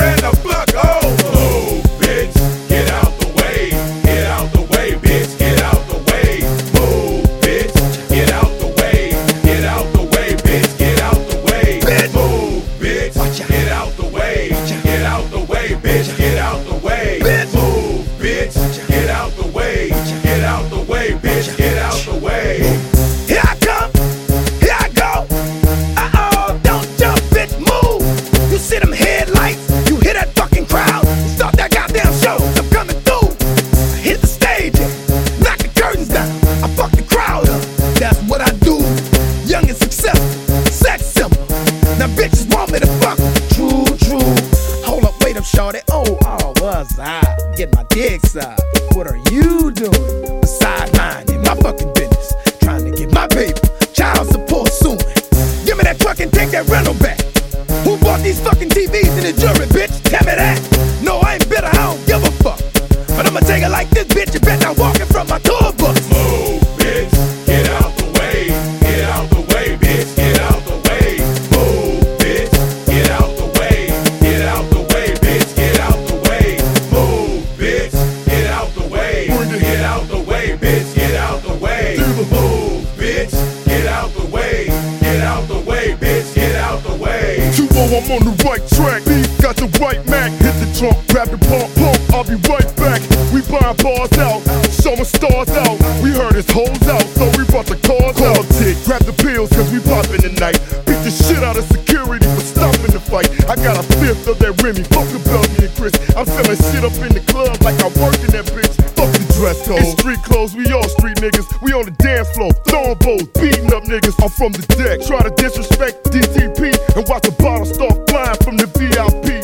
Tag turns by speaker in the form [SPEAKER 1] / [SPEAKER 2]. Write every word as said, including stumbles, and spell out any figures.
[SPEAKER 1] and the fuck oh. Move, bitch, get out the way. Get out the way, bitch, get out the way. Move, bitch, get out the way. Get out the way, bitch, get out the way. Move, bitch, get out the way. Get out the way, bitch, get out the way. Move, bitch, get out the way. Get out the way, bitch, get out the way.
[SPEAKER 2] Here I come, here I go. Uh-oh, don't jump, bitch, move. You see them headlights, you hear that fucking crowd. Start that goddamn show, I'm coming through. I hit the stage, knock the curtains down. I fuck the crowd up, that's what I do. Young and successful, sex symbol. Now bitches want me to fuck. True, true. Hold up, wait up, shorty. Oh, oh, was I? Get my dick sucked. What are you doing? Beside minding my fucking business. Trying to get my paper, child support soon. Give me that truck and take that rental back. Who bought these fucking T Vs in the jury, bitch? Tell me that. No, I ain't bitter, I don't give a fuck. But I'ma take it like this, bitch. You bet not walking from my tour bus.
[SPEAKER 1] Move, bitch, get out the way. Get out the way, bitch, get out the way. Move, bitch, get out the way. Get out the way, bitch, get out the way. Move, bitch, get out the way. Get out the way, bitch, get out the way. Move, bitch, get out the way. Get out the way, bitch, get out the way.
[SPEAKER 3] two oh, I'm on the right track. Beef got the right Mac. Hit the trunk, grab the pump, pump. I'll be right back. We buying bars out, showing stars out. We heard his hoes out, so we brought the cars out. Tick, grab the pills, cause we poppin' tonight. Beat the shit out of security for stopping the fight. I got a fifth of that Remy. Fuck the Belgian and Chris. I'm selling shit up in the club like I work in that bitch. Fuck the dress code. It's street clothes, we all street niggas. We on the dance floor, throwing bows, beating up niggas. I'm from the deck. Try to disrespect D T P and watch the bottle start flying from the V I P.